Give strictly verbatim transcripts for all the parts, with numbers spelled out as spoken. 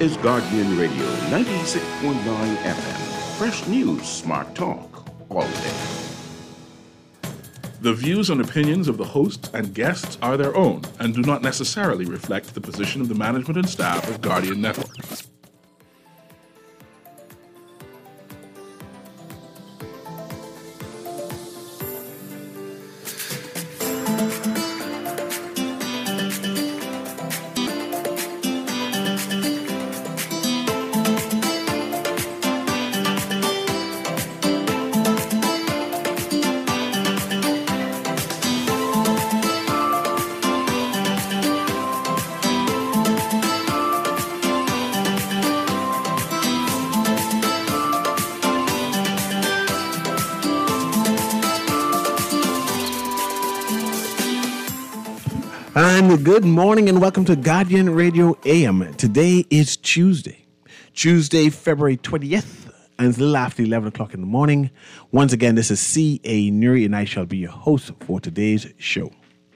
is Guardian Radio ninety-six point nine F M. Fresh news, smart talk, all day. The views and opinions of the hosts and guests are their own and do not necessarily reflect the position of the management and staff of Guardian Network. And good morning and welcome to Guardian Radio A M. Today is Tuesday, Tuesday, February twentieth, and it's a little after eleven o'clock in the morning. Once again, this is C A. Nuri and I shall be your host for today's show.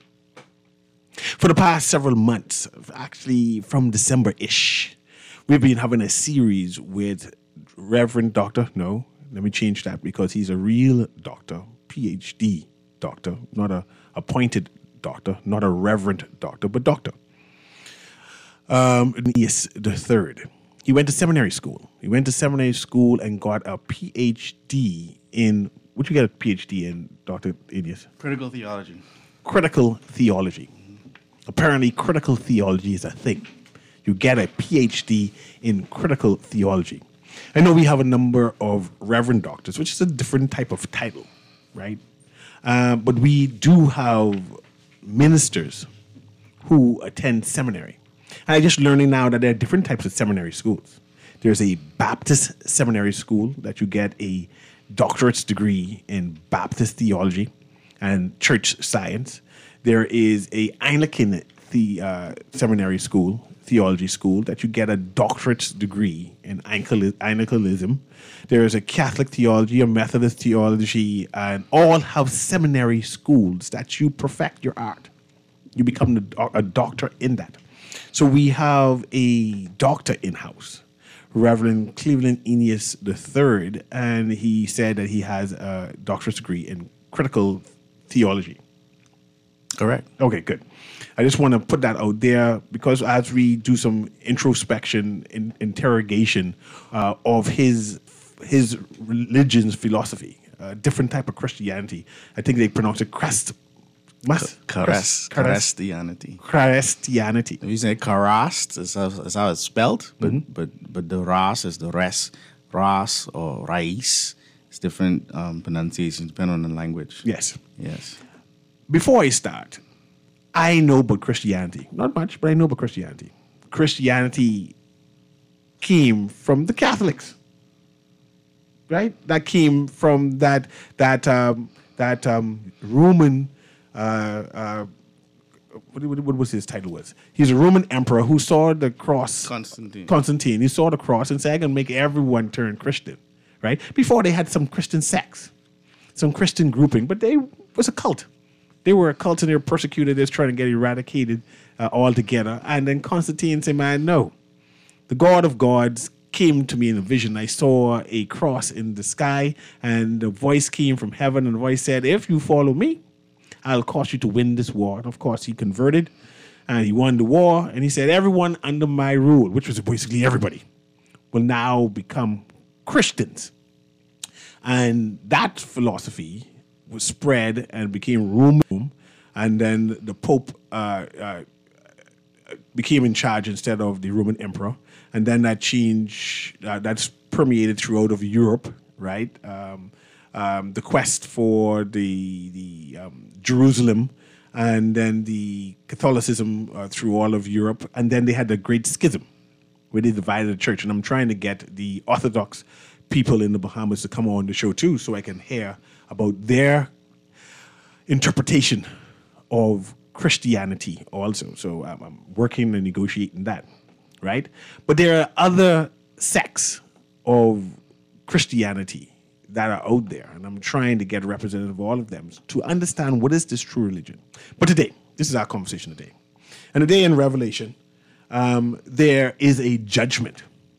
For the past several months, actually from December-ish, we've been having a series with Reverend Doctor, no, let me change that because he's a real doctor, P H D doctor, not a appointed doctor, not a reverend doctor, but doctor. Um, yes, the third. He went to seminary school. He went to seminary school and got a P H D in, what you get a P H D in, Doctor Idiot? Critical theology. Critical theology. Apparently, critical theology is a thing. You get a P H D in critical theology. I know we have a number of reverend doctors, which is a different type of title, right? Uh, but we do have ministers who attend seminary. And I'm just learning now that there are different types of seminary schools. There's a Baptist seminary school that you get a doctorate's degree in Baptist theology and church science. There is a Anglican the, uh, seminary school, theology school, that you get a doctorate's degree in Anglicanism. There is a Catholic theology, a Methodist theology, and all have seminary schools that you perfect your art. You become a doctor in that. So we have a doctor in-house, Reverend Cleveland Eneas the third, and he said that he has a doctorate degree in critical theology. Correct. Okay, good. I just want to put that out there because as we do some introspection, in, interrogation uh, of his his religion's philosophy, a different type of Christianity. I think they pronounce it Christ. Charas, Christianity. Christianity. You say Charast is how, is how it's spelled, but mm-hmm. but but the Ras is the res, Ras or Rais. It's different um, pronunciations depending on the language. Yes. Yes. Before I start, I know about Christianity. Not much, but I know about Christianity. Christianity came from the Catholics, right? That came from that that um, that um, Roman. Uh, uh, what, what, what was his title? Was he's a Roman emperor who saw the cross? Constantine. Constantine. He saw the cross and said, "I'm gonna make everyone turn Christian." Right before they had some Christian sects, some Christian grouping, but they was a cult. They were a cult and they were persecuted. They was trying to get eradicated uh, altogether. And then Constantine said, man, no. The God of gods came to me in a vision. I saw a cross in the sky and the voice came from heaven and the voice said, if you follow me, I'll cause you to win this war. And of course, he converted and he won the war. And he said, everyone under my rule, which was basically everybody, will now become Christians. And that philosophy was spread and became Roman, and then the Pope uh, uh, became in charge instead of the Roman emperor, and then that change uh, that's permeated throughout of Europe, right? Um, um, the quest for the the um, Jerusalem, and then the Catholicism uh, through all of Europe, and then they had the Great Schism, where they divided the church. And I'm trying to get the Orthodox people in the Bahamas to come on the show too, so I can hear about their interpretation of Christianity also. So um, I'm working and negotiating that, right? But there are other sects of Christianity that are out there, and I'm trying to get a representative of all of them to understand what is this true religion. But today, this is our conversation today. And today in Revelation, um, there is a judgment.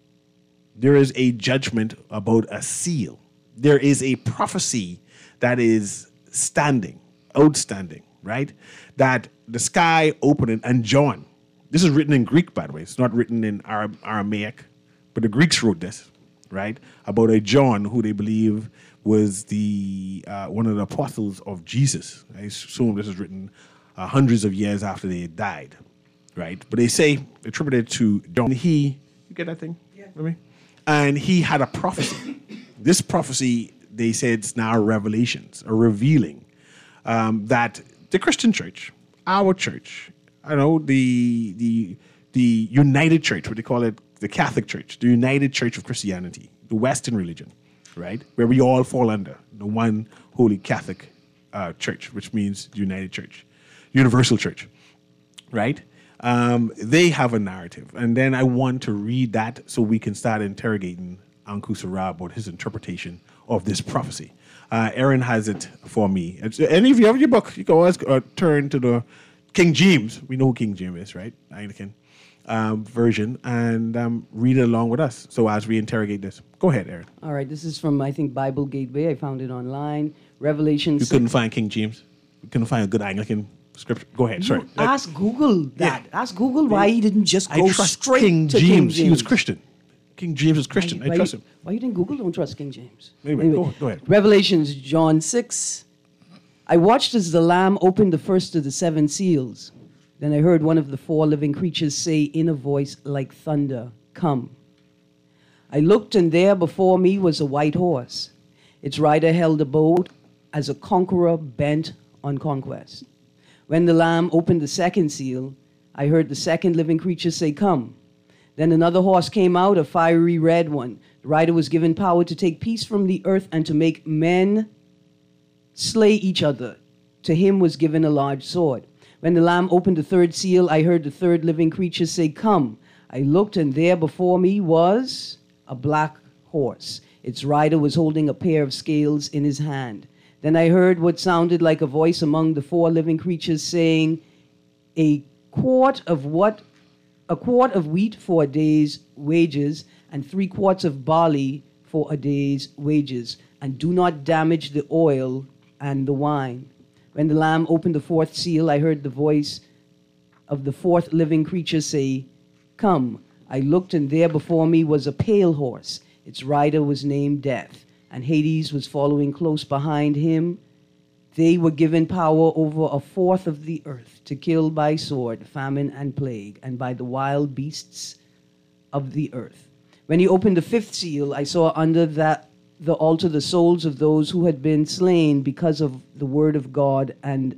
There is a judgment about a seal. There is a prophecy that is standing, outstanding, right? That the sky opening, and John, this is written in Greek, by the way. It's not written in Aram- Aramaic, but the Greeks wrote this, right? About a John who they believe was the uh, one of the apostles of Jesus. I assume this is written uh, hundreds of years after they had died, right? But they say, attributed to John, he, you get that thing? Yeah. With me? And he had a prophecy. This prophecy, they said, is now revelations, or revealing um, that the Christian church, our church, I know the the the United Church, what they call it, the Catholic Church, the United Church of Christianity, the Western religion, right, where we all fall under the one holy Catholic uh, Church, which means United Church, Universal Church, right? Um, they have a narrative, and then I want to read that so we can start interrogating Anku Sarah about his interpretation of this prophecy. Uh, Aaron has it for me. It's, any of you have your book, you can always uh, turn to the King James. We know who King James is, right? Anglican um, version, and um, read it along with us. So as we interrogate this, go ahead, Aaron. All right, this is from, I think, Bible Gateway. I found it online. Revelation. You couldn't find King James. You couldn't find a good Anglican scripture. Go ahead. Sorry. Ask Google that. Yeah. Ask Google why he didn't just go I trust straight King to James. King James. He was Christian. King James was Christian. Why, I why trust you, him. Why you didn't Google? Don't trust King James. Anyway, go- go ahead. Revelations, John six. I watched as the Lamb opened the first of the seven seals. Then I heard one of the four living creatures say in a voice like thunder, "Come." I looked, and there before me was a white horse. Its rider held a bow as a conqueror bent on conquest. When the Lamb opened the second seal, I heard the second living creature say, "Come." Then another horse came out, a fiery red one. The rider was given power to take peace from the earth and to make men slay each other. To him was given a large sword. When the Lamb opened the third seal, I heard the third living creature say, "Come." I looked, and there before me was a black horse. Its rider was holding a pair of scales in his hand. Then I heard what sounded like a voice among the four living creatures saying, "A quart of what? A quart of wheat for a day's wages, and three quarts of barley for a day's wages, and do not damage the oil and the wine." When the Lamb opened the fourth seal, I heard the voice of the fourth living creature say, "Come." I looked, and there before me was a pale horse. Its rider was named Death, and Hades was following close behind him. They were given power over a fourth of the earth to kill by sword, famine, and plague, and by the wild beasts of the earth. When he opened the fifth seal, I saw under that the altar the souls of those who had been slain because of the word of God and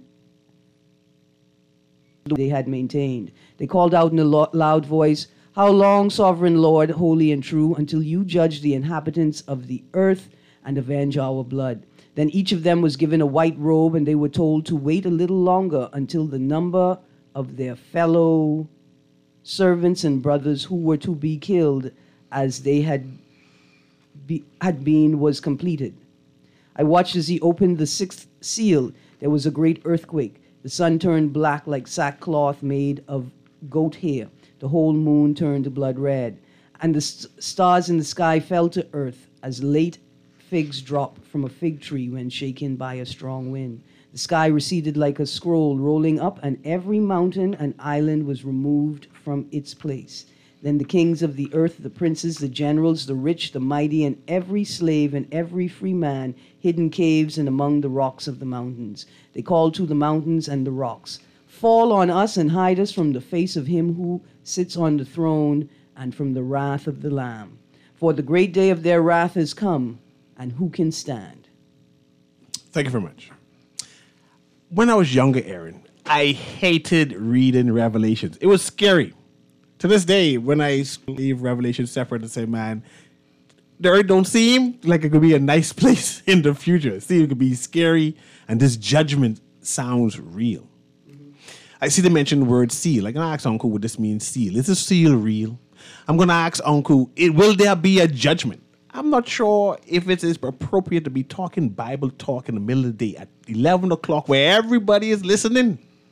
they had maintained. They called out in a lo- loud voice, "How long, sovereign Lord, holy and true, until you judge the inhabitants of the earth and avenge our blood?" Then each of them was given a white robe, and they were told to wait a little longer until the number of their fellow servants and brothers who were to be killed as they had, be, had been was completed. I watched as he opened the sixth seal. There was a great earthquake. The sun turned black like sackcloth made of goat hair. The whole moon turned blood red, and the st- stars in the sky fell to earth as late figs drop from a fig tree when shaken by a strong wind. The sky receded like a scroll rolling up, and every mountain and island was removed from its place. Then the kings of the earth, the princes, the generals, the rich, the mighty, and every slave and every free man hid in caves and among the rocks of the mountains. They called to the mountains and the rocks, "Fall on us and hide us from the face of him who sits on the throne and from the wrath of the Lamb. For the great day of their wrath is come, and who can stand?" Thank you very much. When I was younger, Aaron, I hated reading Revelations. It was scary. To this day, when I leave Revelation separate and say, man, the earth don't seem like it could be a nice place in the future. It seems it could be scary, and this judgment sounds real. Mm-hmm. I see them mention the word seal. I'm going to ask Uncle what this means, seal. Is this seal real? I'm going to ask Uncle, it, will there be a judgment? I'm not sure if it is appropriate to be talking Bible talk in the middle of the day at eleven o'clock where everybody is listening.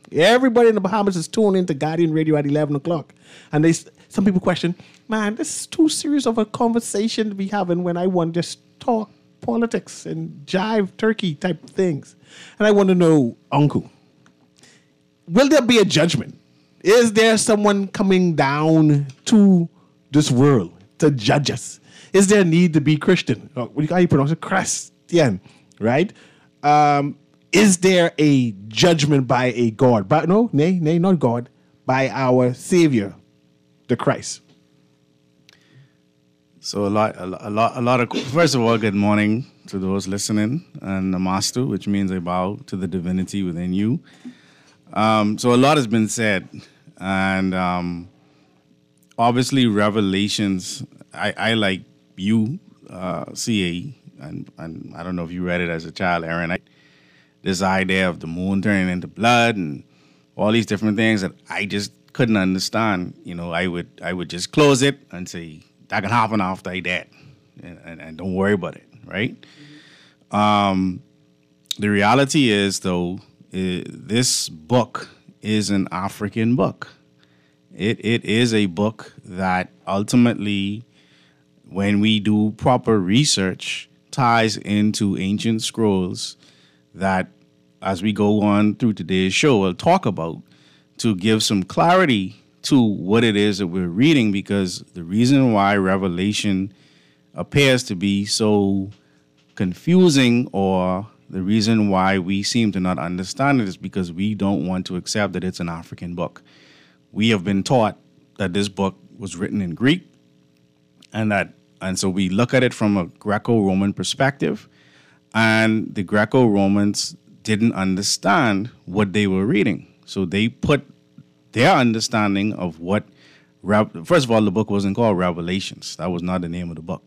Everybody in the Bahamas is tuned into Guardian Radio at eleven o'clock. And they, some people question, man, this is too serious of a conversation to be having when I want to just talk politics and jive turkey type things. And I want to know, Uncle, will there be a judgment? Is there someone coming down to this world to judge us? Is there a need to be Christian? Or what do you, how you pronounce it? Christian, right? Um, is there a judgment by a God? But no, nay, nay, not God, by our Savior, the Christ. So a lot, a lot, a lot, a lot of. First of all, good morning to those listening, and Namastu, which means I bow to the divinity within you. Um, so a lot has been said, and um, obviously Revelations. I, I like you, uh, C A, and and I don't know if you read it as a child, Aaron. I, this idea of the moon turning into blood and all these different things that I just couldn't understand. You know, I would I would just close it and say, that can happen after I dead, and, and, and don't worry about it, right? Mm-hmm. Um, the reality is, though, I, this book is an African book. It It is a book that ultimately, when we do proper research, ties into ancient scrolls that, as we go on through today's show, we'll talk about to give some clarity to what it is that we're reading, because the reason why Revelation appears to be so confusing, or the reason why we seem to not understand it, is because we don't want to accept that it's an African book. We have been taught that this book was written in Greek, and that and so we look at it from a Greco-Roman perspective, and the Greco-Romans didn't understand what they were reading. So they put their understanding of what, first of all, the book wasn't called Revelations. That was not the name of the book.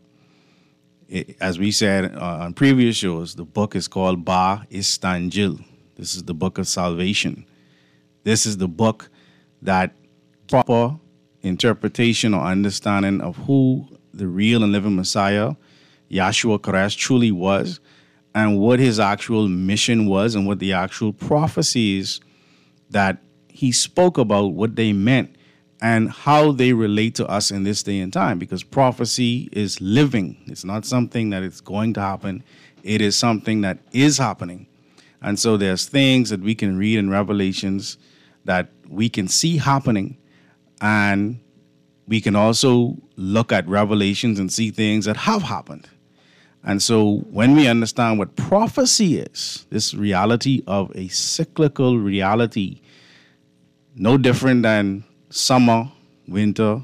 It, as we said uh, on previous shows, the book is called Ba Istanjil. This is the book of salvation. This is the book that proper interpretation or understanding of who the real and living Messiah, Yahshua Christ, truly was, and what his actual mission was, and what the actual prophecies that he spoke about, what they meant, and how they relate to us in this day and time. Because prophecy is living. It's not something that is going to happen. It is something that is happening. And so there's things that we can read in Revelations that we can see happening, and we can also look at Revelations and see things that have happened. And so when we understand what prophecy is, this reality of a cyclical reality, no different than summer, winter,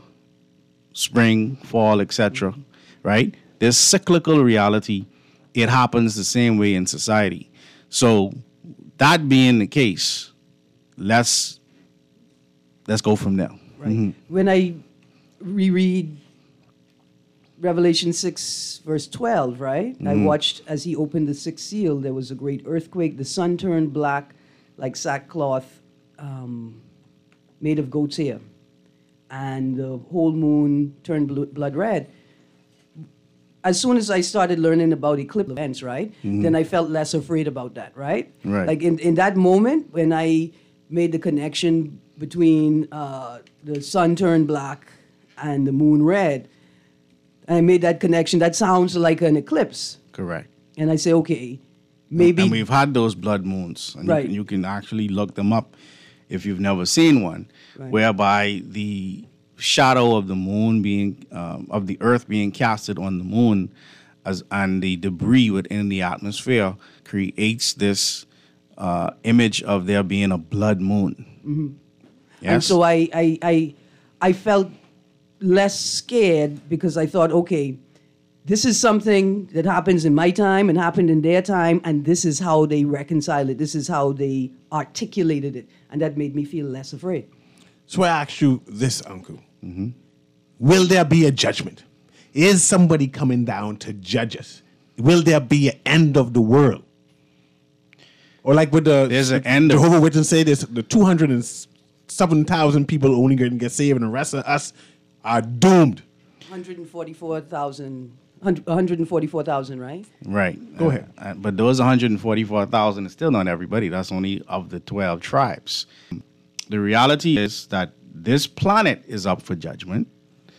spring, fall, et cetera, right? This cyclical reality, it happens the same way in society. So that being the case, let's let's go from there. Right. Mm-hmm. When I reread Revelation six, verse twelve, right? Mm-hmm. I watched as he opened the sixth seal, there was a great earthquake. The sun turned black like sackcloth um, made of goat's hair. And the whole moon turned blo- blood red. As soon as I started learning about eclipse events, right, mm-hmm. then I felt less afraid about that, right? Right. Like in, in that moment when I made the connection between uh, the sun turned black and the moon red, I made that connection. That sounds like an eclipse. Correct. And I say, okay, maybe. And we've had those blood moons. And right. you, can, you can actually look them up if you've never seen one, right. whereby the shadow of the moon being, um, of the earth being casted on the moon, as and the debris within the atmosphere creates this uh, image of there being a blood moon. Mm-hmm. Yes? And so I, I, I, I felt less scared because I thought, okay, this is something that happens in my time and happened in their time, and this is how they reconcile it. This is how they articulated it, and that made me feel less afraid. So I ask you this, Uncle. Mm-hmm. Will there be a judgment? Is somebody coming down to judge us? Will there be an end of the world? Or like with the there's an end of Jehovah's Witness say this, the two hundred seven thousand people only going to get saved, and the rest of us are doomed. one hundred forty-four thousand one hundred forty-four thousand, right? Right. Go ahead. Uh, uh, but those one hundred forty-four thousand is still not everybody. That's only of the twelve tribes. The reality is that this planet is up for judgment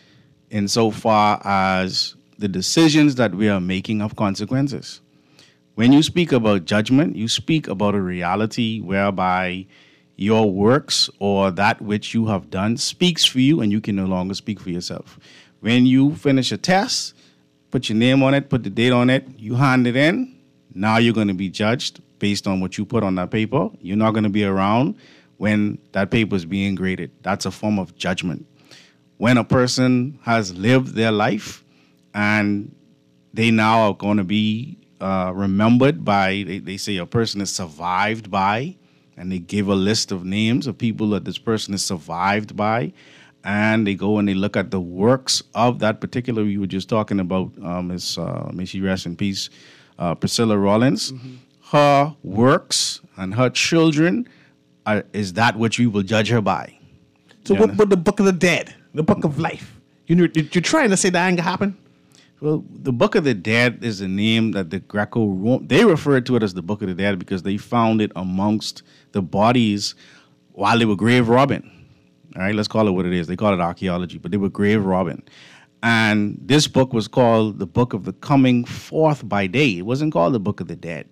insofar as the decisions that we are making have consequences. When you speak about judgment, you speak about a reality whereby your works or that which you have done speaks for you and you can no longer speak for yourself. When you finish a test, put your name on it, put the date on it, you hand it in, now you're going to be judged based on what you put on that paper. You're not going to be around when that paper is being graded. That's a form of judgment. When a person has lived their life and they now are going to be uh, remembered by, they, they say a person is survived by, and they give a list of names of people that this person is survived by, and they go and they look at the works of that particular, we were just talking about, um, Miss, uh, may she rest in peace, uh, Priscilla Rollins. Mm-hmm. Her works and her children, are, is that which we will judge her by. So what about the book of the dead, the book of life? You know, you're trying to say that ain't gonna happen? Well, the Book of the Dead is a name that the Greco-Roman, they referred to it as the Book of the Dead because they found it amongst the bodies while they were grave robbing. All right, let's call it what it is. They call it archaeology, but they were grave robbing. And this book was called the Book of the Coming Forth by Day. It wasn't called the Book of the Dead.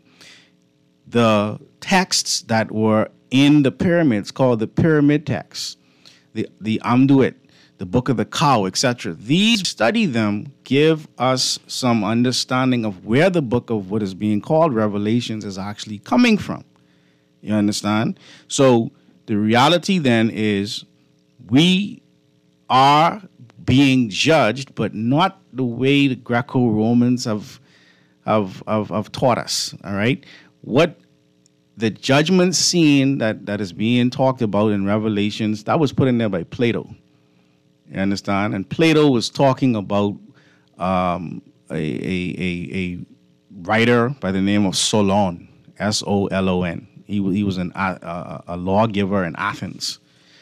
The texts that were in the pyramids called the pyramid texts, the, the Amduit, the Book of the Cow, et cetera. These, study them, give us some understanding of where the book of what is being called Revelations is actually coming from. You understand? So the reality then is we are being judged, but not the way the Greco-Romans have, have, have, have taught us, all right? What the judgment scene that, that is being talked about in Revelations, that was put in there by Plato. You understand? And Plato was talking about um, a, a, a, a writer by the name of Solon, S O L O N. He, he was an, a, a lawgiver in Athens.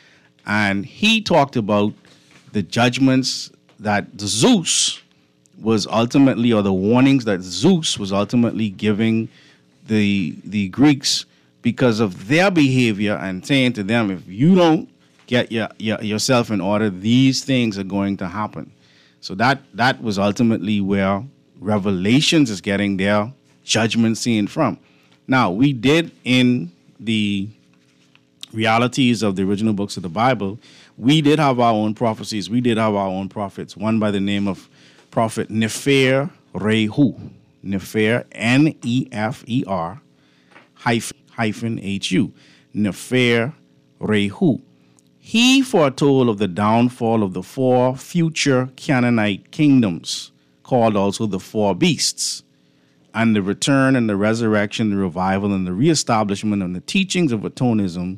And he talked about the judgments that Zeus was ultimately, or the warnings that Zeus was ultimately giving the, the Greeks because of their behavior and saying to them, if you don't get your, your, yourself in order, these things are going to happen. So that that was ultimately where Revelations is getting their judgment scene from. Now, we did in the realities of the original books of the Bible, we did have our own prophecies. We did have our own prophets. One by the name of Prophet Nefer Rehu. Nefer, N E F E R hyphen, hyphen H U. Nefer Rehu. He foretold of the downfall of the four future Canaanite kingdoms, called also the four beasts, and the return and the resurrection, the revival, and the reestablishment of the teachings of Atonism,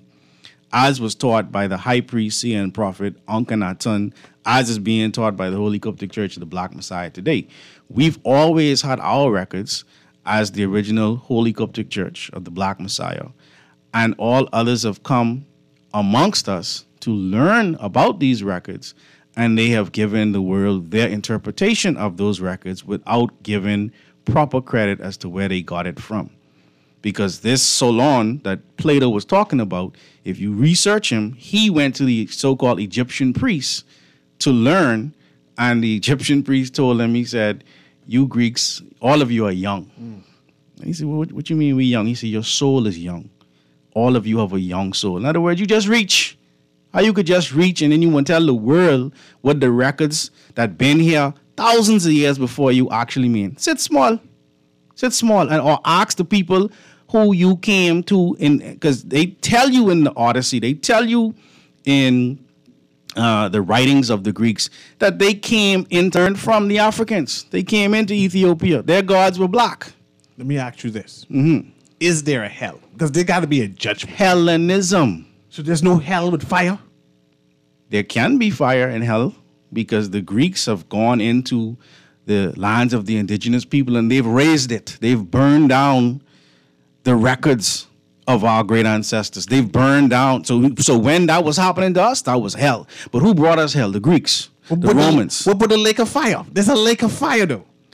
as was taught by the high priest, seer, and prophet Akhenaten, as is being taught by the Holy Coptic Church of the Black Messiah today. We've always had our records as the original Holy Coptic Church of the Black Messiah, and all others have come amongst us to learn about these records, and they have given the world their interpretation of those records without giving proper credit as to where they got it from. Because this Solon that Plato was talking about, if you research him, he went to the so-called Egyptian priests to learn, and the Egyptian priest told him, he said, you Greeks, all of you are young. Mm. He said, well, what, what you mean we young? He said, your soul is young. All of you have a young soul. In other words, you just reach. How you could just reach and then you want to tell the world what the records that been here thousands of years before you actually mean. Sit small. Sit small. And or ask the people who you came to, in because they tell you in the Odyssey, they tell you in uh, the writings of the Greeks that they came in turn from the Africans. They came into Ethiopia. Their gods were black. Let me ask you this. Mm-hmm. Is there a hell? Because there got to be a judgment. Hellenism. So there's no hell with fire? There can be fire in hell because the Greeks have gone into the lands of the indigenous people and they've raised it. They've burned down the records of our great ancestors. They've burned down. So, so when that was happening to us, that was hell. But who brought us hell? The Greeks, What the about Romans. The, what about the lake of fire? There's a lake of fire, though.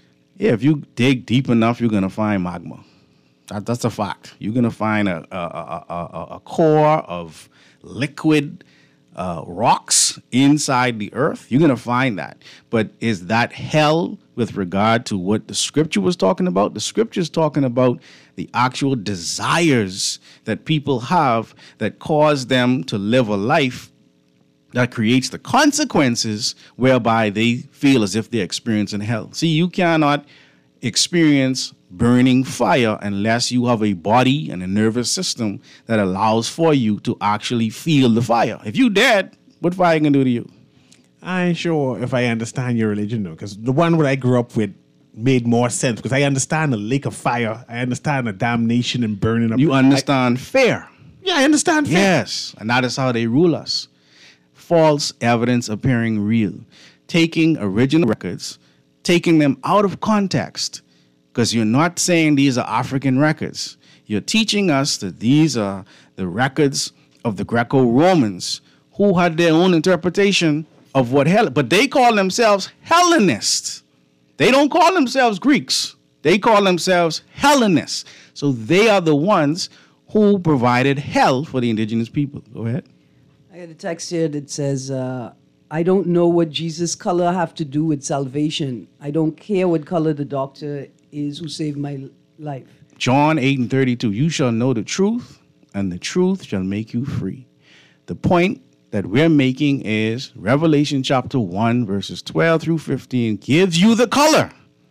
Yeah, if you dig deep enough, you're going to find magma. That, that's a fact. You're going to find a, a, a, a, a core of liquid uh, rocks inside the earth. You're going to find that. But is that hell with regard to what the scripture was talking about? The scripture is talking about the actual desires that people have that cause them to live a life that creates the consequences whereby they feel as if they're experiencing hell. See, you cannot experience burning fire unless you have a body and a nervous system that allows for you to actually feel the fire. If you dead, what fire can do to you? I ain't sure if I understand your religion, though, because the one that I grew up with made more sense, because I understand the lake of fire. I understand the damnation and burning up. You understand I, fear. Yeah, I understand fear. Yes, and that is how they rule us. False evidence appearing real. Taking original records, taking them out of context, because you're not saying these are African records. You're teaching us that these are the records of the Greco-Romans who had their own interpretation of what hell, but they call themselves Hellenists. They don't call themselves Greeks. They call themselves Hellenists. So they are the ones who provided hell for the indigenous people. Go ahead. I got a text here that says, uh, I don't know what Jesus' color have to do with salvation. I don't care what color the doctor is who saved my life. John eight and thirty-two, you shall know the truth, and the truth shall make you free. The point that we're making is Revelation chapter one, verses twelve through fifteen, gives you the color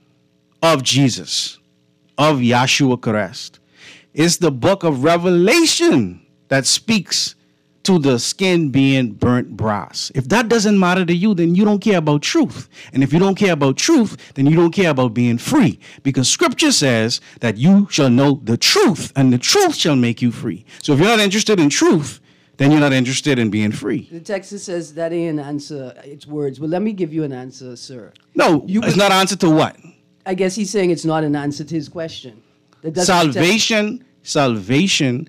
of Jesus, of Yahshua Christ. It's the book of Revelation that speaks to the skin being burnt brass. If that doesn't matter to you, then you don't care about truth. And if you don't care about truth, then you don't care about being free. Because scripture says that you shall know the truth, and the truth shall make you free. So if you're not interested in truth, then you're not interested in being free. The text says that ain't an answer, it's words. Well, let me give you an answer, sir. No, you it's not an answer to what? I guess he's saying it's not an answer to his question. That doesn't Salvation, te- salvation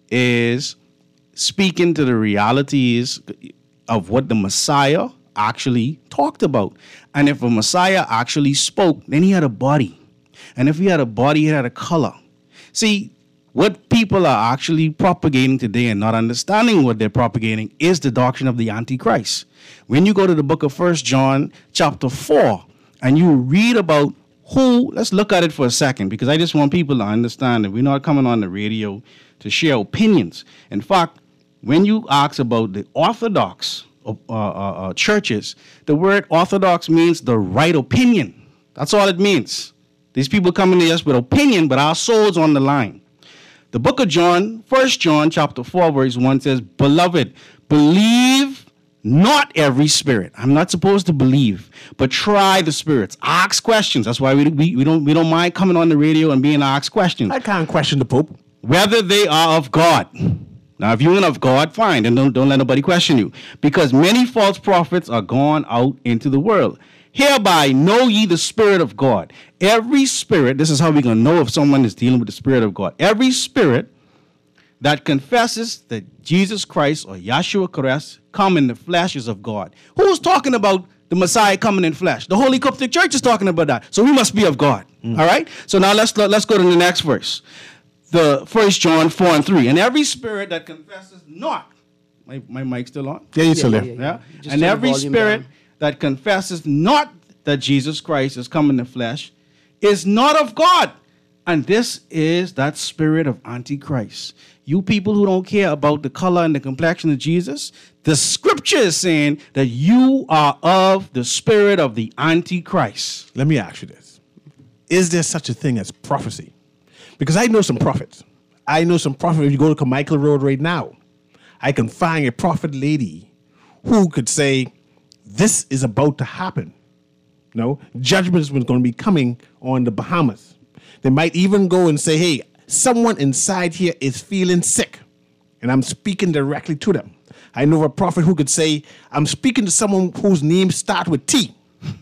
is speaking to the realities of what the Messiah actually talked about. And if a Messiah actually spoke, then he had a body. And if he had a body, he had a color. See, what people are actually propagating today and not understanding what they're propagating is the doctrine of the Antichrist. When you go to the book of First John chapter four and you read about who, let's look at it for a second, because I just want people to understand that we're not coming on the radio to share opinions. In fact, when you ask about the Orthodox uh, uh, uh, churches, the word Orthodox means the right opinion. That's all it means. These people come in to us with opinion, but our soul's on the line. The book of John, First John chapter four, verse one says, Beloved, believe not every spirit. I'm not supposed to believe, but try the spirits. Ask questions. That's why we, we, we, don't, we don't mind coming on the radio and being asked questions. I can't question the Pope. Whether they are of God. Now, if you're not of God, fine, then don't, don't let nobody question you. Because many false prophets are gone out into the world. Hereby know ye the Spirit of God. Every spirit, this is how we're going to know if someone is dealing with the Spirit of God. Every spirit that confesses that Jesus Christ or Yahshua Christ come in the flesh is of God. Who's talking about the Messiah coming in flesh? The Holy Coptic Church is talking about that. So we must be of God. Mm. All right? So now let's, let's go to the next verse. The First John four and three. And every spirit that confesses not. My, my mic's still on? Yeah, you're still yeah, there. yeah, Yeah. yeah. And every spirit down. that confesses not that Jesus Christ is come in the flesh is not of God. And this is that spirit of Antichrist. You people who don't care about the color and the complexion of Jesus, the scripture is saying that you are of the spirit of the Antichrist. Let me ask you this. Is there such a thing as prophecy? Because I know some prophets. I know some prophets. If you go to Carmichael Road right now, I can find a prophet lady who could say, this is about to happen. No, judgment is going to be coming on the Bahamas. They might even go and say, hey, someone inside here is feeling sick, and I'm speaking directly to them. I know a prophet who could say, I'm speaking to someone whose name starts with T.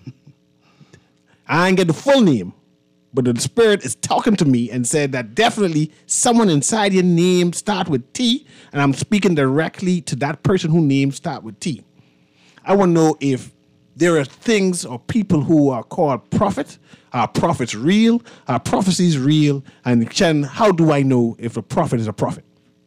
I ain't get the full name, but the Spirit is talking to me and said that definitely someone inside your name start with T, and I'm speaking directly to that person whose name start with T. I want to know if there are things or people who are called prophet. Are prophets real? Are prophecies real? And Chen, how do I know if a prophet is a prophet?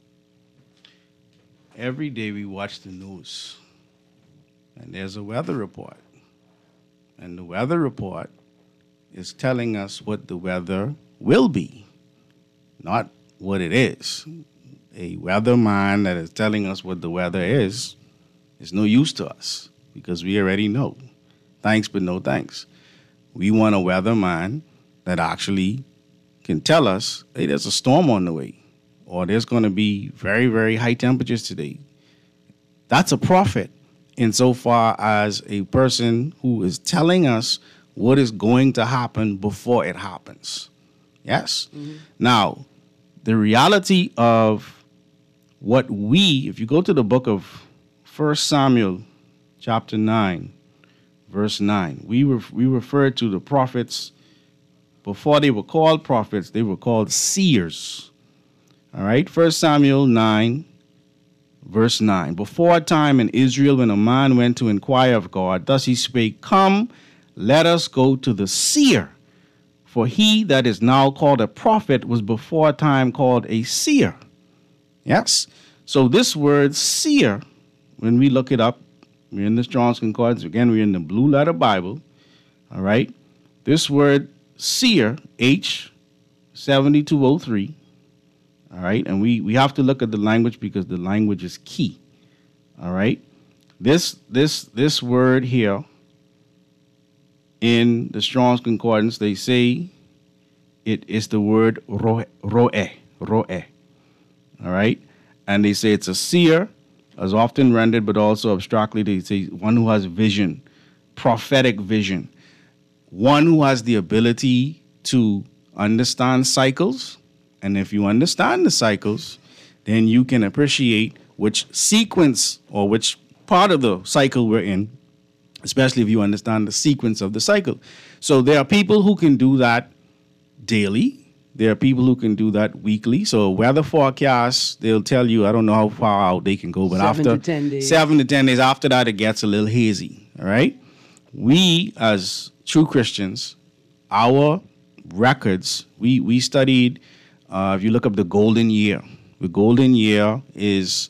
Every day we watch the news, and there's a weather report. And the weather report is telling us what the weather will be, not what it is. A weatherman that is telling us what the weather is is no use to us because we already know. Thanks, but no thanks. We want a weatherman that actually can tell us, hey, there's a storm on the way, or there's going to be very, very high temperatures today. That's a prophet insofar as a person who is telling us what is going to happen before it happens. Yes? Mm-hmm. Now, the reality of what we, if you go to the book of First Samuel chapter nine, verse nine, we, ref, we refer to the prophets, before they were called prophets, they were called seers. All right? First Samuel nine, verse nine. Before a time in Israel, when a man went to inquire of God, thus he spake, come, let us go to the seer. For he that is now called a prophet was before a time called a seer. Yes? So this word seer, when we look it up, we're in the Strong's Concordance. Again, we're in the Blue Letter Bible. All right? This word seer, H seventy-two oh three. All right? And we, we have to look at the language because the language is key. All right? This, this, this word here, in the Strong's Concordance, they say it is the word roe, roe, roe. All right? And they say it's a seer, as often rendered, but also abstractly, they say one who has vision, prophetic vision, one who has the ability to understand cycles. And if you understand the cycles, then you can appreciate which sequence or which part of the cycle we're in, especially if you understand the sequence of the cycle. So there are people who can do that daily. There are people who can do that weekly. So weather forecasts, they'll tell you, I don't know how far out they can go, but seven after to ten days. seven to ten days after that, it gets a little hazy. All right? We, as true Christians, our records, we, we studied, uh, if you look up the golden year, the golden year is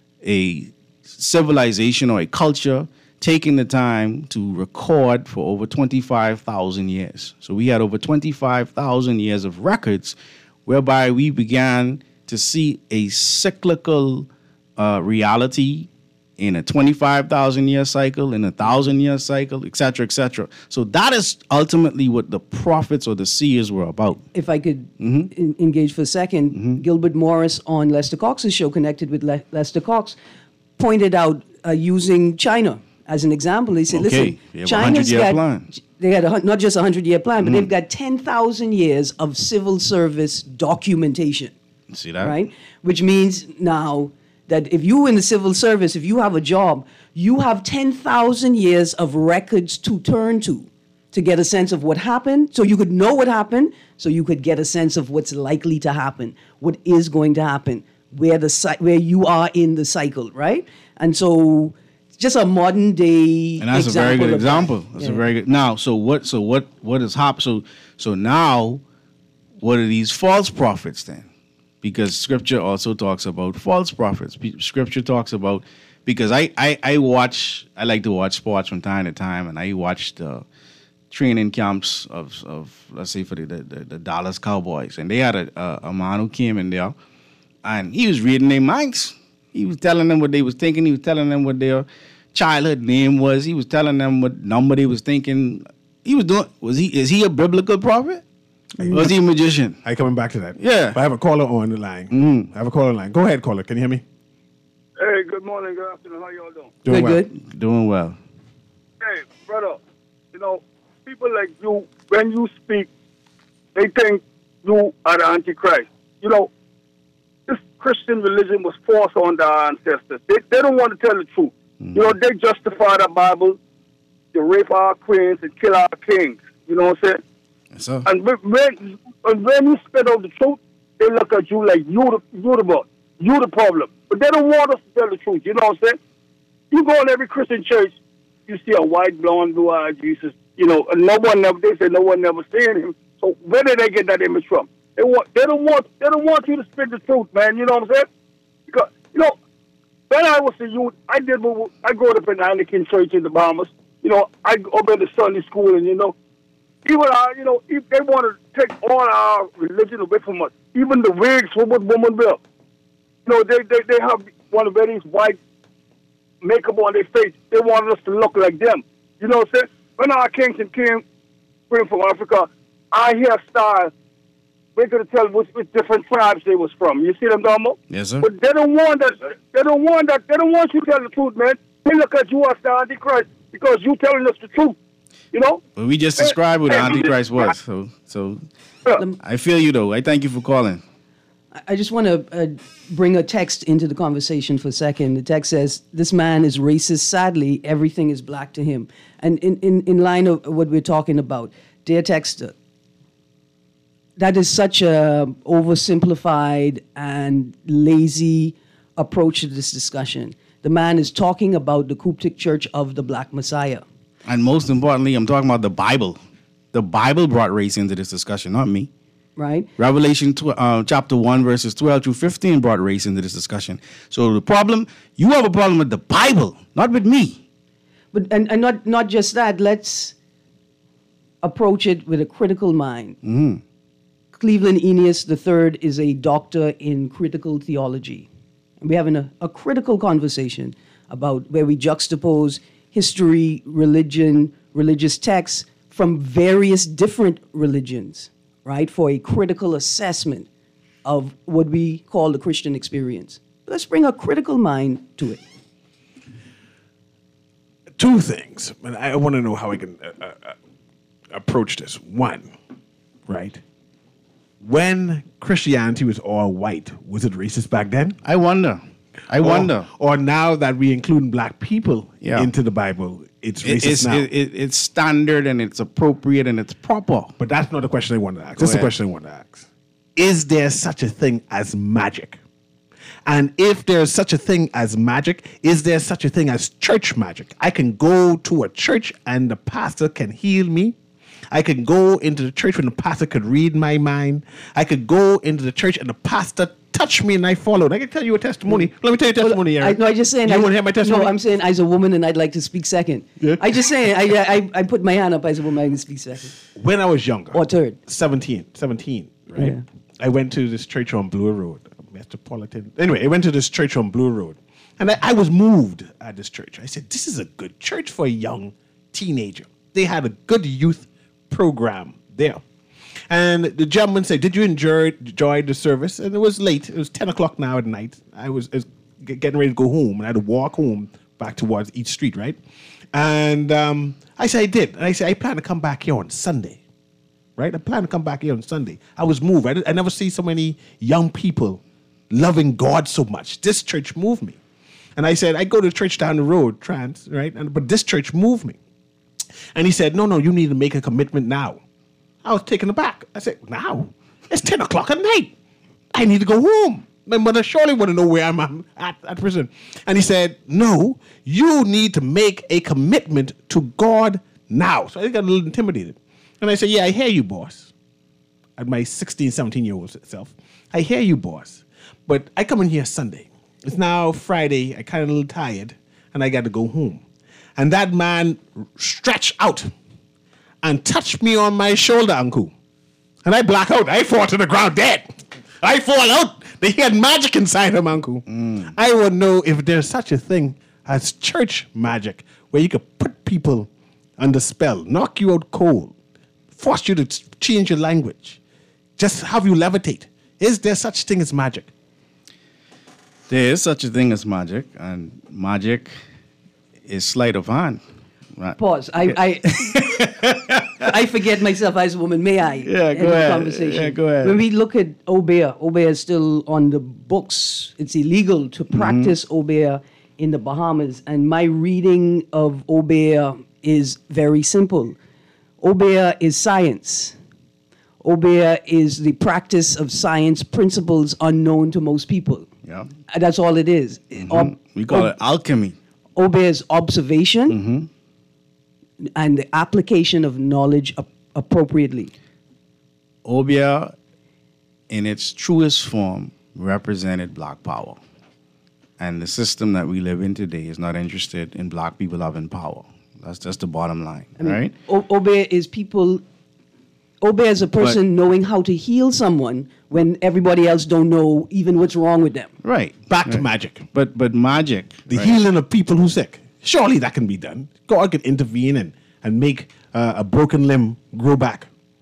a civilization or a culture taking the time to record for over twenty-five thousand years. So we had over twenty-five thousand years of records whereby we began to see a cyclical uh, reality in a twenty-five thousand year cycle, in a one thousand year cycle, et cetera, et cetera. So that is ultimately what the prophets or the seers were about. If I could mm-hmm. in- engage for a second, mm-hmm. Gilbert Morris on Lester Cox's show, Connected with Le- Lester Cox, pointed out uh, using China as an example. He said, okay. listen, China's got, plan. they had a, not just a hundred-year plan, but mm. they've got ten thousand years of civil service documentation. See that? Right? Which means now that if you in the civil service, if you have a job, you have ten thousand years of records to turn to to get a sense of what happened, so you could know what happened, so you could get a sense of what's likely to happen, what is going to happen, where the where you are in the cycle, right? And so just a modern day and that's a very good example. That's yeah. a very good. Now, so what? So what? What is happening? So so now, what are these false prophets then? Because Scripture also talks about false prophets. Scripture talks about because I I, I watch I like to watch sports from time to time, and I watch the training camps of of let's say for the the, the Dallas Cowboys, and they had a, a a man who came in there, and he was reading their minds. He was telling them what they was thinking. He was telling them what their childhood name was. He was telling them what number they was thinking. He was doing. Was he? Is he a biblical prophet? Or was he a magician? I coming back to that. Yeah. But I have a caller on the line. Mm-hmm. I have a caller on the line. Go ahead, caller. Can you hear me? Hey, good morning, good afternoon. How y'all doing? Doing good, well. good. Doing well. Hey, brother. You know, people like you, when you speak, they think you are the Antichrist. You know, this Christian religion was forced on our ancestors. They, they don't want to tell the truth. Mm-hmm. You know, they justify the Bible to rape our queens and kill our kings. You know what I'm saying? Yes, sir. And when, and when you spit out the truth, they look at you like you the, you the boss. You the problem. But they don't want us to tell the truth. You know what I'm saying? You go in every Christian church, you see a white, blonde, blue-eyed Jesus, you know, and no one never, they say no one never seen him. So where did they get that image from? They want, they don't want, they don't want you to spit the truth, man. You know what I'm saying? Because, you know, when I was a youth, I did, I grew up in the Anglican Church in the Bahamas. You know, I opened the Sunday school, and, you know, even our, you know, if they want to take all our religion away from us, even the wigs, what would women wear? You know, they, they, they have one of these white makeup on their face. They wanted us to look like them. You know what I'm saying? When our kings and kings came from Africa, our hairstyle, we could tell which, which different tribes they was from. You see them, Domo? Yes, sir. But they don't want that. They don't want that. They don't want you to tell the truth, man. They look at you as the Antichrist because you telling us the truth. You know? Well, we just described what the Antichrist was. So, so Yeah. I feel you, though. I thank you for calling. I just want to uh, bring a text into the conversation for a second. The text says, this man is racist. Sadly, everything is black to him. And in, in, in line of what we're talking about, dear texter, that is such a oversimplified and lazy approach to this discussion. The man is talking about the Coptic Church of the Black Messiah. And most importantly, I'm talking about the Bible. The Bible brought race into this discussion, not me. Right? Revelation tw- uh, chapter one, verses twelve through fifteen brought race into this discussion. So the problem, you have a problem with the Bible, not with me. But and, and not, not just that, let's approach it with a critical mind. Mm. Cleveland Eneas the third is a doctor in critical theology. And we're having a, a critical conversation about where we juxtapose history, religion, religious texts from various different religions, right, for a critical assessment of what we call the Christian experience. Let's bring a critical mind to it. Two things, and I want to know how I can uh, uh, approach this. One, right? When Christianity was all white, was it racist back then? I wonder. I Or- wonder. Or now that we include black people Yeah. into the Bible, it's It- racist it's, now. it- it- it's standard and it's appropriate and it's proper. But that's not the question I want to ask. Go That's the ahead. question I want to ask. Is there such a thing as magic? And if there's such a thing as magic, is there such a thing as church magic? I can go to a church and the pastor can heal me. I could go into the church when the pastor could read my mind. I could go into the church and the pastor touched me and I followed. I can tell you a testimony. Let me tell you a testimony, I, Eric. no, I'm just saying. You I, want to hear my testimony? No, I'm saying as a woman, and I'd like to speak second. Yeah. I just saying. I, I I put my hand up as a woman. I can speak second. When I was younger. Or third. seventeen. seventeen, right? Yeah. I went to this church on Blue Road, Metropolitan. Anyway, I went to this church on Blue Road. And I, I was moved at this church. I said, this is a good church for a young teenager. They had a good youth program there. And the gentleman said, did you enjoy, enjoy the service? And it was late. It was ten o'clock now at night. I was, I was get- getting ready to go home. And I had to walk home back towards each street, right? And um, I said, I did. And I said, I plan to come back here on Sunday. Right? I plan to come back here on Sunday. I was moved. I, did- I never see so many young people loving God so much. This church moved me. And I said, I go to church down the road, Trans, right? And, but this church moved me. And he said, no, no, you need to make a commitment now. I was taken aback. I said, now? It's ten o'clock at night. I need to go home. My mother surely want to know where I'm at, at prison. And he said, no, you need to make a commitment to God now. So I got a little intimidated. And I said, yeah, I hear you, boss. At my sixteen, seventeen-year-old self. I hear you, boss. But I come in here Sunday. It's now Friday. I kind of a little tired. And I got to go home. And that man stretched out and touched me on my shoulder, uncle. And I black out. I fall to the ground dead. I fall out. They had magic inside him, uncle. Mm. I want to know if there's such a thing as church magic where you could put people under spell, knock you out cold, force you to change your language, just have you levitate. Is there such thing as magic? There is such a thing as magic, and magic is sleight of hand. Right? Pause. I I, I forget myself as a woman. May I? Yeah, end go the ahead. Conversation? Yeah, go ahead. When we look at Obeah, Obeah is still on the books. It's illegal to practice Obeah in the Bahamas. And my reading of Obeah is very simple. Obeah is science. Obeah is the practice of science principles unknown to most people. Yeah. And that's all it is. Ob- We call ob- it alchemy. Obeah is observation, and the application of knowledge ap- appropriately. Obeah, in its truest form, represented Black power. And the system that we live in today is not interested in Black people having power. That's just the bottom line, I mean, right? O- Obeah is people. Obeah is a person But- knowing how to heal someone when everybody else don't know even what's wrong with them. Right. Back to Right. magic. But but magic, The right? healing of people who sick. Surely that can be done. God could intervene and, and make uh, a broken limb grow back.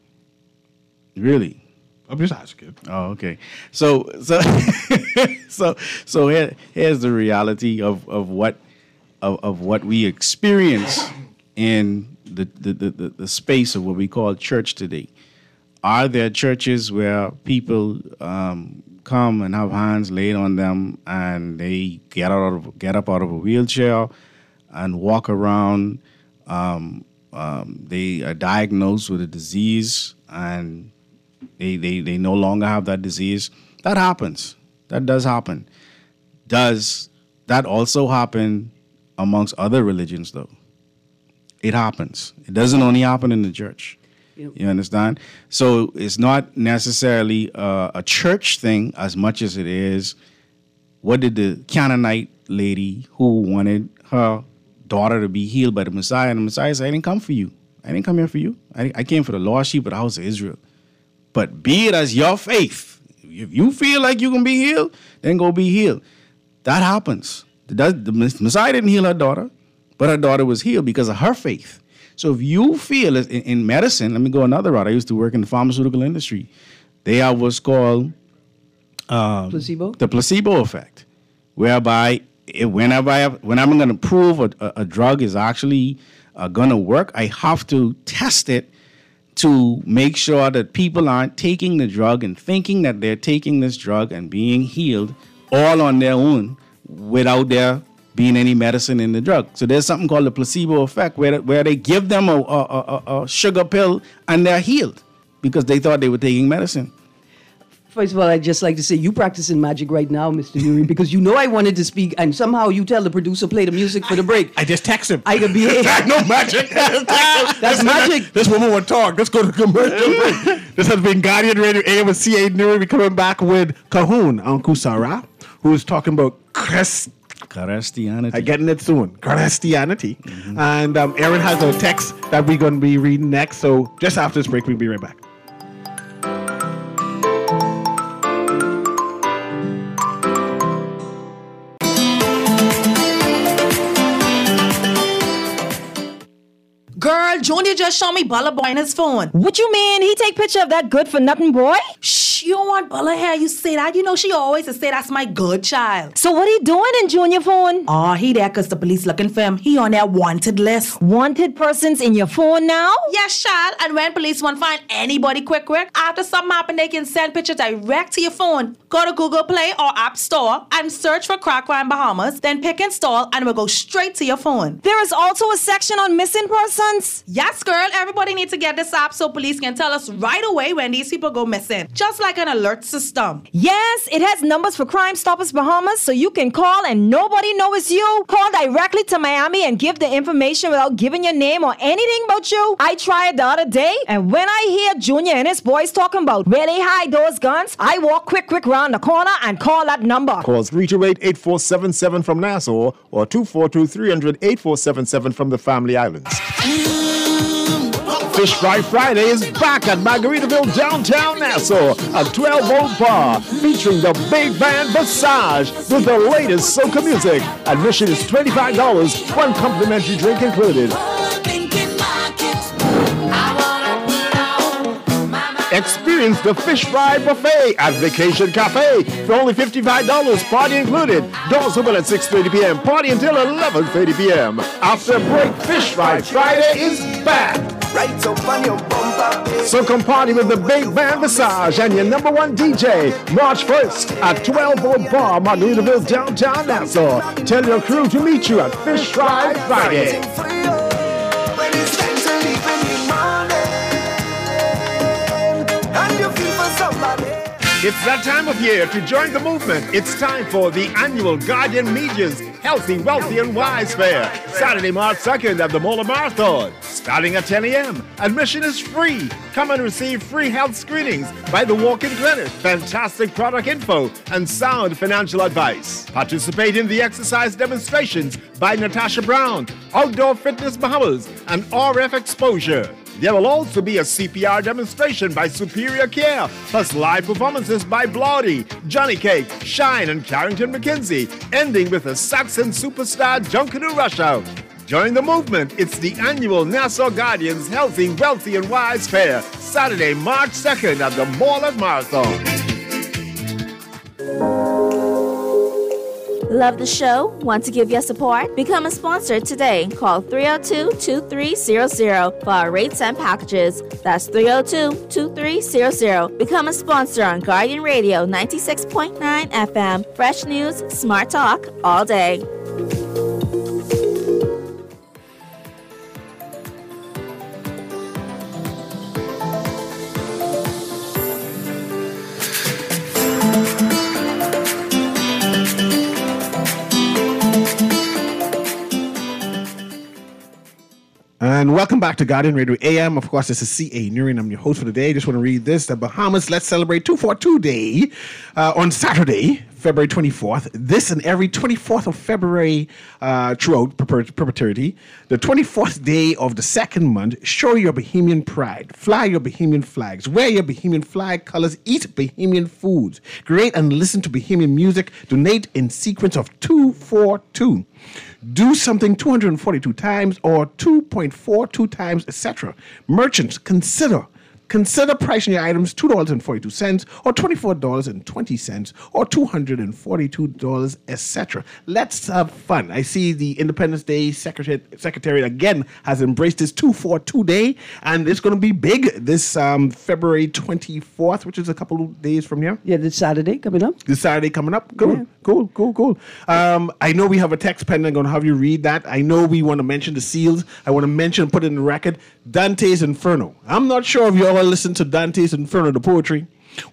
Really? I'm just asking. Oh, okay. So so so so here, here's the reality of, of what of, of what we experience in the, the, the, the, the space of what we call church today. Are there churches where people um, come and have hands laid on them and they get out of get up out of a wheelchair and walk around? Um, um, they are diagnosed with a disease and They, they they no longer have that disease. That happens. That does happen. Does that also happen amongst other religions, though? It happens. It doesn't only happen in the church. Yep. You understand? So it's not necessarily a, a church thing as much as it is, what did the Canaanite lady who wanted her daughter to be healed by the Messiah, and the Messiah said, I didn't come for you. I didn't come here for you. I, I came for the lost sheep of the house of Israel. But be it as your faith. If you feel like you can be healed, then go be healed. That happens. The, the Messiah didn't heal her daughter, but her daughter was healed because of her faith. So if you feel in, in medicine, let me go another route. I used to work in the pharmaceutical industry. They have what's called um, Placebo? the placebo effect, whereby if, whenever I have, when I'm going to prove a, a, a drug is actually uh, going to work, I have to test it to make sure that people aren't taking the drug and thinking that they're taking this drug and being healed all on their own without there being any medicine in the drug. So there's something called the placebo effect where, where they give them a, a, a, a sugar pill and they're healed because they thought they were taking medicine. First of all, I'd just like to say you practicing magic right now, Mister Nuri, because you know I wanted to speak, and somehow you tell the producer play the music for the break. I just text him. I could be no magic. That's magic. This woman will talk. Let's go to commercial break. This has been Guardian Radio A M with C A Nuri. We're coming back with Cahoon Ankusara, who is talking about Christ. Christianity. I'm getting it soon. Christianity. Mm-hmm. And um, Aaron has a text that we're going to be reading next. So just after this break, we'll be right back. Girl, Junior just showed me Bella Boy on his phone. What you mean? He take picture of that good for nothing boy? Shh, you don't want Bella hair. You say that. You know she always say that's my good child. So what he doing in Junior phone? Oh, he there because the police looking for him. He on their wanted list. Wanted persons in your phone now? Yes, child. And when police want to find anybody quick, quick, after something happen, they can send picture direct to your phone. Go to Google Play or App Store and search for Crack Crime Bahamas. Then pick install and it will go straight to your phone. There is also a section on missing persons? Yes, girl. Everybody needs to get this app so police can tell us right away when these people go missing. Just like an alert system. Yes, it has numbers for Crime Stoppers Bahamas, so you can call and nobody knows it's you. Call directly to Miami and give the information without giving your name or anything about you. I tried the other day, and when I hear Junior and his boys talking about where they hide those guns, I walk quick, quick round the corner and call that number. Call three two eight, eight four seven seven from Nassau or two four two, three hundred, eight four seven seven from the Family Islands. Fish Fry Friday is back at Margaritaville, downtown Nassau, a twelve-volt bar featuring the big band Visage with the latest soca music. Admission is twenty-five dollars, one complimentary drink included. Experience the Fish Fry Buffet at Vacation Cafe for only fifty-five dollars, party included. Doors open at six thirty p.m., party until eleven thirty p.m. After break, Fish Fry Friday is back. Right up on your bumper. So come party with the big band Visage and your number one D J March first at twelve-volt bar, Margaritaville, downtown Nassau. Tell your crew to meet you at Fish Fry Friday. It's that time of year to join the movement. It's time for the annual Guardian Media's Healthy, Wealthy and Wise Fair. Saturday, March second at the Mola Marathon. starting at ten a.m. Admission is free. Come and receive free health screenings by the walk-in clinic, fantastic product info, and sound financial advice. Participate in the exercise demonstrations by Natasha Brown, Outdoor Fitness Bahamas, and R F Exposure. There will also be a C P R demonstration by Superior Care, plus live performances by Blotty, Johnny Cake, Shine, and Carrington McKenzie, ending with a Saxon superstar Junkanoo Rush Out. Join the movement. It's the annual Nassau Guardians Healthy, Wealthy, and Wise Fair, Saturday, March second at the Mall at Marathon. Love the show? Want to give your support? Become a sponsor today. Call three oh two, two three zero zero for our rates and packages. That's three oh two, two three zero zero. Become a sponsor on Guardian Radio ninety-six point nine F M. Fresh news, smart talk, all day. And welcome back to Guardian Radio A M. Of course, this is C A Nurian. I'm your host for the day. Just want to read this. The Bahamas Let's Celebrate two forty-two Day uh, on Saturday, February twenty-fourth. This and every twenty-fourth of February uh, throughout perpet- perpetuity. The twenty-fourth day of the second month, show your Bahamian pride. Fly your Bahamian flags. Wear your Bahamian flag colors. Eat Bahamian foods. Create and listen to Bahamian music. Donate in sequence of two forty-two. Do something two hundred forty-two times or two point four two times, et cetera. Merchants, consider Consider pricing your items two dollars and forty-two cents or twenty-four dollars and twenty cents or two hundred forty-two dollars, et cetera. Let's have fun. I see the Independence Day Secretary, Secretary again has embraced this two forty-two Day, and it's going to be big this um, February twenty-fourth, which is a couple of days from here. Yeah, this Saturday coming up. This Saturday coming up. Cool, Yeah. cool, cool, cool. Um, I know we have a text pending. I'm going to have you read that. I know we want to mention the seals. I want to mention, put it in the record, Dante's Inferno. I'm not sure if you all listen to Dante's Inferno, the poetry,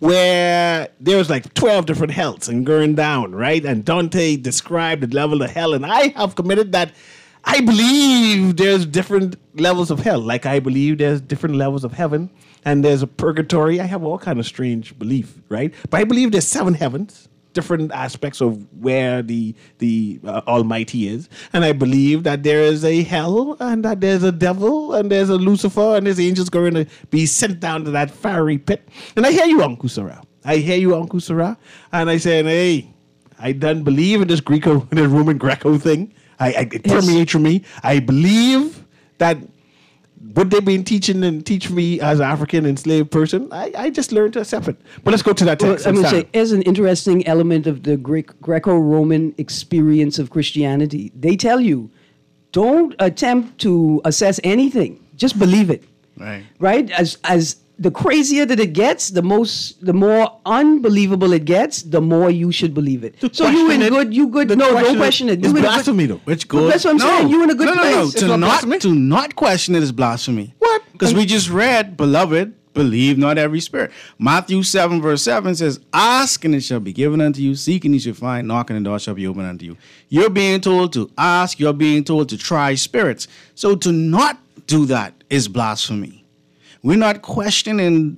where there's like twelve different hells and going down, right? And Dante described the level of hell, and I have committed that I believe there's different levels of hell. Like I believe there's different levels of heaven, and there's a purgatory. I have all kind of strange belief, right? But I believe there's seven heavens, different aspects of where the the uh, Almighty is, and I believe that there is a hell, and that there's a devil, and there's a Lucifer, and there's angels going to be sent down to that fiery pit. And I hear you, Uncle Sarah. I hear you, Uncle Sarah, and I say, hey, I don't believe in this Greco, this Roman Greco thing. I, I it permeates through me. I believe that what they've been teaching and teach me as an African enslaved person, I, I just learned to accept it. But let's go to that text. Well, I'm going to say, as an interesting element of the Greek, Greco-Roman experience of Christianity, they tell you, don't attempt to assess anything. Just believe it. Right. Right? As as the crazier that it gets, the most, the more unbelievable it gets, the more you should believe it. To so you in question it, good, you good. the No, question don't question it. It's You in a good- blasphemy, though. Which Well, goes. that's what I'm no, saying. You in a good no, no, no. place. To not not blasphemy. to not question it is blasphemy. What? Because we just read, beloved, believe not every spirit. Matthew seven verse seven says, "Ask and it shall be given unto you; seek and you shall find; knock and the door shall be opened unto you." You're being told to ask. You're being told to try spirits. So to not do that is blasphemy. We're not questioning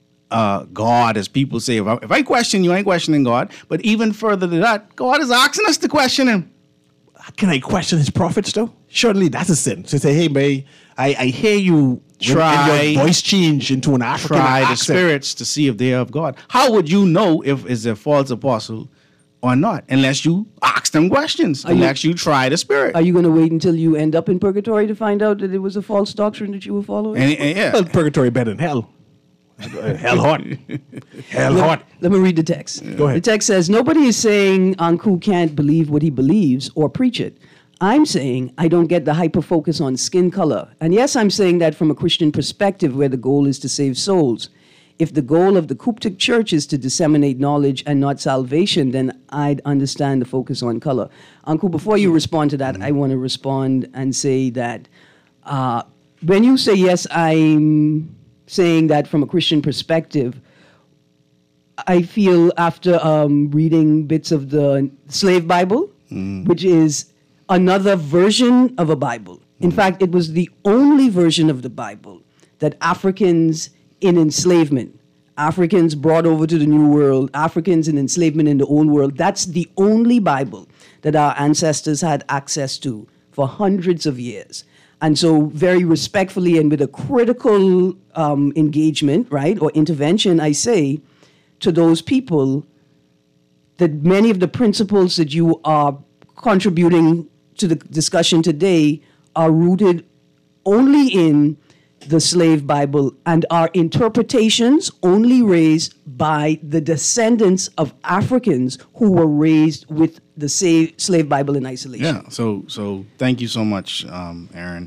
Uh, God, as people say. If I, if I question you, I ain't questioning God. But even further than that, God is asking us to question him. Can I question his prophets, though? Surely that's a sin. To say, hey, man, I, I hear you Try- when your voice change into an African Try the accent. spirits to see if they are of God. How would you know if it's a false apostle or not? Unless you ask them questions. you- Unless you try the spirit. Are you going to wait until you end up in purgatory to find out that it was a false doctrine that you were following? And, and yeah. Well, purgatory better than hell. Uh, hell hot. Hell Let- hot. Let me read the text. Go ahead. The text says, nobody is saying Anku can't believe what he believes or preach it. I'm saying I don't get the hyper focus on skin color. And yes, I'm saying that from a Christian perspective where the goal is to save souls. If the goal of the Coptic Church is to disseminate knowledge and not salvation, then I'd understand the focus on color. Anku, before you respond to that, I want to respond and say that uh, when you say yes, I'm saying that from a Christian perspective, I feel after um, reading bits of the Slave Bible, which is another version of a Bible. In fact, it was the only version of the Bible that Africans in enslavement, Africans brought over to the New World, Africans in enslavement in the Old World, that's the only Bible that our ancestors had access to for hundreds of years. And so very respectfully and with a critical um, engagement, right, or intervention, I say to those people that many of the principles that you are contributing to the discussion today are rooted only in the slave Bible and are interpretations only raised by the descendants of Africans who were raised with the sa- slave Bible in isolation. Yeah, so so thank you so much, um, Aaron.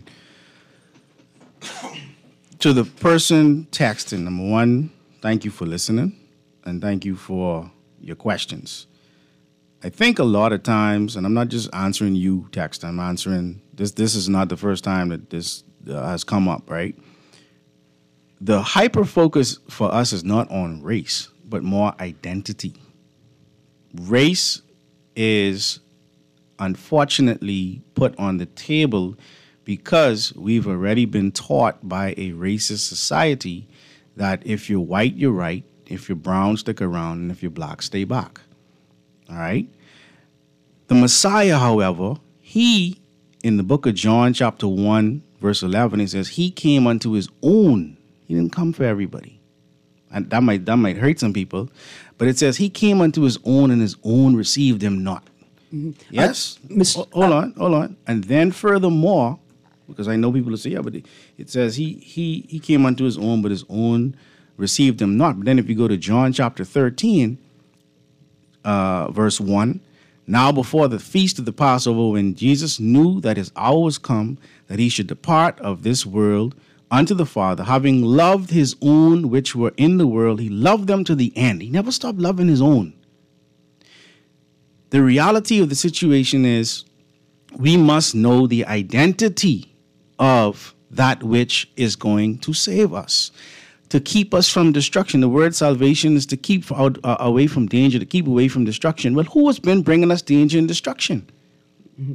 To the person texting, number one, thank you for listening, and thank you for your questions. I think a lot of times, and I'm not just answering you text, I'm answering, this This is not the first time that this uh, has come up, right? The hyper focus for us is not on race, but more identity. Race is unfortunately put on the table because we've already been taught by a racist society that if you're white, you're right, if you're brown, stick around, and if you're black, stay back. All right? The Messiah, however, he, in the book of John, chapter one, verse eleven, it says, he came unto his own. He didn't come for everybody. And that might that might hurt some people. But it says he came unto his own and his own received him not. Mm-hmm. Yes? Uh, Miss, hold uh, on, hold on. And then furthermore, because I know people will say, yeah, but it, it says he he he came unto his own, but his own received him not. But then if you go to John chapter thirteen, uh, verse one, now before the feast of the Passover, when Jesus knew that his hour was come, that he should depart of this world unto the Father, having loved his own which were in the world, he loved them to the end. He never stopped loving his own. The reality of the situation is we must know the identity of that which is going to save us, to keep us from destruction. The word salvation is to keep out, uh, away from danger, to keep away from destruction. Well, who has been bringing us danger and destruction? Mm-hmm.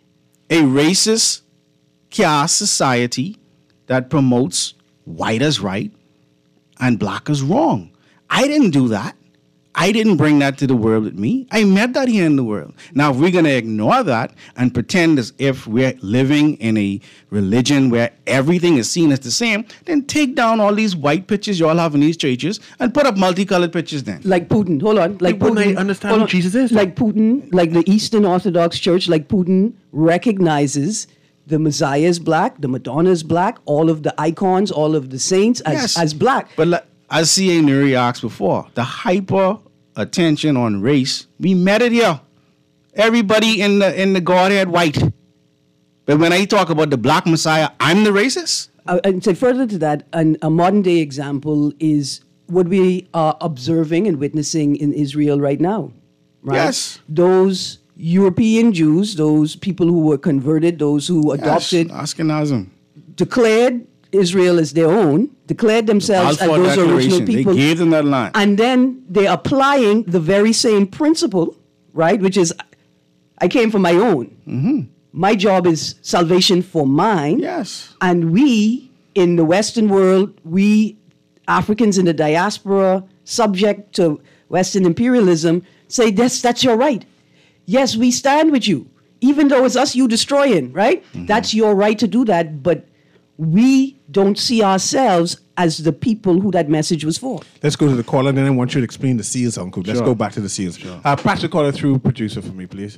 A racist chaos society that promotes white as right and black as wrong. I didn't do that. I didn't bring that to the world with me. I met that here in the world. Now, if we're going to ignore that and pretend as if we're living in a religion where everything is seen as the same, then take down all these white pictures you all have in these churches and put up multicolored pictures then. Like Putin. Hold on. Like Putin. Putin. I understand who Jesus is. Like Putin, like the Eastern Orthodox Church, like Putin recognizes the Messiah is black, the Madonna is black, all of the icons, all of the saints as, yes. as black. But like, as C A Nuri asked before, the hyper attention on race, we met it here. Everybody in the in the Godhead white. But when I talk about the black Messiah, I'm the racist? Uh, and say further to that, an, a modern day example is what we are observing and witnessing in Israel right now. Right? Yes. Those European Jews, those people who were converted, those who adopted, yes, Ashkenazim, declared Israel as their own, declared themselves the as those original people. They gave them that line. And then they're applying the very same principle, right? Which is, I came from my own. Mm-hmm. My job is salvation for mine. Yes. And we, in the Western world, we Africans in the diaspora, subject to Western imperialism, say, yes, that's your right. Yes, we stand with you, even though it's us you destroying, right? Mm-hmm. That's your right to do that, but we don't see ourselves as the people who that message was for. Let's go to the caller, and then I want you to explain the seals, Uncle. Let's Sure. go back to the seals. Sure. Uh, patch the caller through, producer, for me, please.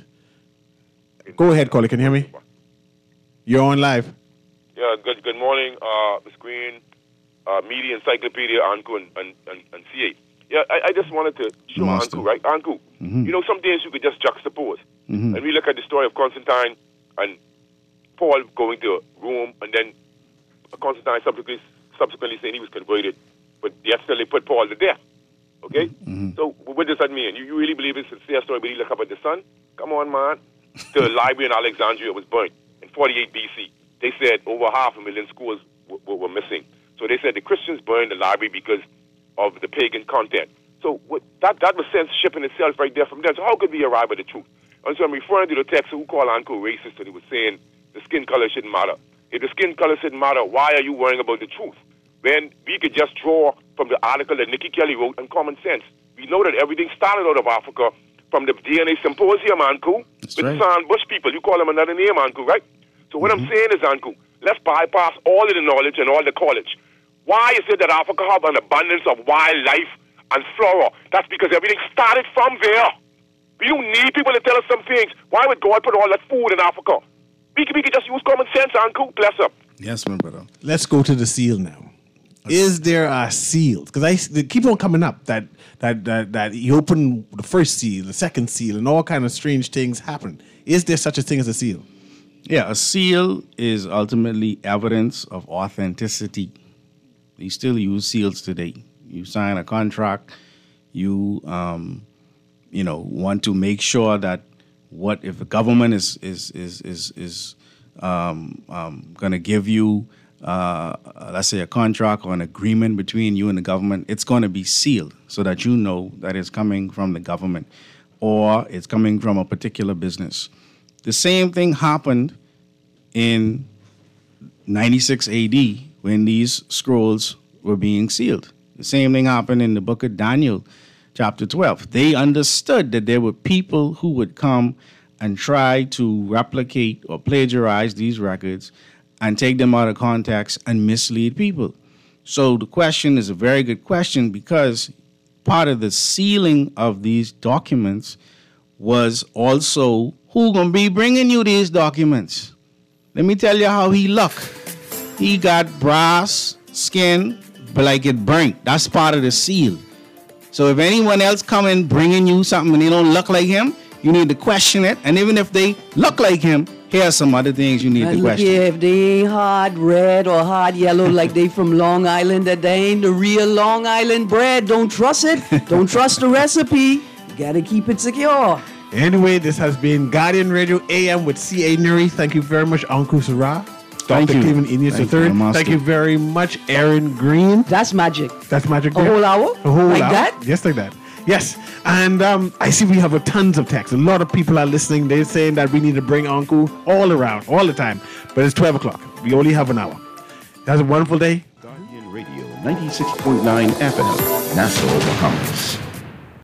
Go ahead, caller. Can you hear me? You're on live. Yeah, good good morning, uh, Miz Green, uh, Media Encyclopedia, Anku, and, and, and, and C A. Yeah, I, I just wanted to show Master. Anku, right? Anku, Mm-hmm. you know, some days you could just juxtapose. Mm-hmm. And we look at the story of Constantine and Paul going to Rome, and then Constantine subsequently, subsequently saying he was converted, but yet still they put Paul to death. Okay? Mm-hmm. So what does that mean? You, you really believe it's a sincere story, but you look up at the sun? Come on, man. The library in Alexandria was burnt in forty-eight B C. They said over half a million schools w- w- were missing. So they said the Christians burned the library because of the pagan content. So what, that that was censorship in itself right there from them. So how could we arrive at the truth? And so I'm referring to the text who called Anko racist, and he was saying the skin color shouldn't matter. If the skin color shouldn't matter, why are you worrying about the truth? When we could just draw from the article that Nikki Kelly wrote on Common Sense. We know that everything started out of Africa from the D N A Symposium, Anku, with right. the San Bush people. You call them another name, Anku, right? So what Mm-hmm. I'm saying is, Anku, let's bypass all of the knowledge and all the college. Why is it that Africa have an abundance of wildlife and flora? That's because everything started from there. We don't need people to tell us some things. Why would God put all that food in Africa? We could, we could just use common sense, Anku. Bless up. Yes, my brother. Let's go to the seal now. Is there a seal? Because I they keep on coming up that that that that you open the first seal, the second seal, and all kind of strange things happen. Is there such a thing as a seal? Yeah, a seal is ultimately evidence of authenticity. They still use seals today. You sign a contract, you um, you know, want to make sure that what if the government is is is is is um, um, going to give you, uh, let's say, a contract or an agreement between you and the government, it's going to be sealed so that you know that it's coming from the government or it's coming from a particular business. The same thing happened in ninety-six A D when these scrolls were being sealed. The same thing happened in the book of Daniel, chapter twelve. They understood that there were people who would come and try to replicate or plagiarize these records and take them out of context and mislead people. So the question is a very good question because part of the sealing of these documents was also who gonna be bringing you these documents. Let me tell you how he look. He got brass skin, but like it burnt. That's part of the seal. So if anyone else come in bringing you something and they don't look like him, you need to question it. And even if they look like him, here are some other things you need And to look question. here, if they ain't hard red or hard yellow like they from Long Island, that they ain't the real Long Island bread. Don't trust it. Don't trust the recipe. You gotta keep it secure. Anyway, this has been Guardian Radio A M with C A. Nuri. Thank you very much, Uncle Sarah. Thank Doctor you. Cleveland Indians the Thank you, third. Master. Thank you very much, Aaron Green. That's magic. That's magic. A there. whole hour? A whole Like hour. that? Yes, like that. Yes. And um, I see we have a tons of texts. A lot of people are listening. They're saying that we need to bring Uncle all around, all the time. But it's twelve o'clock. We only have an hour. Have a wonderful day. Guardian Radio ninety-six point nine F M, Nassau, Bahamas.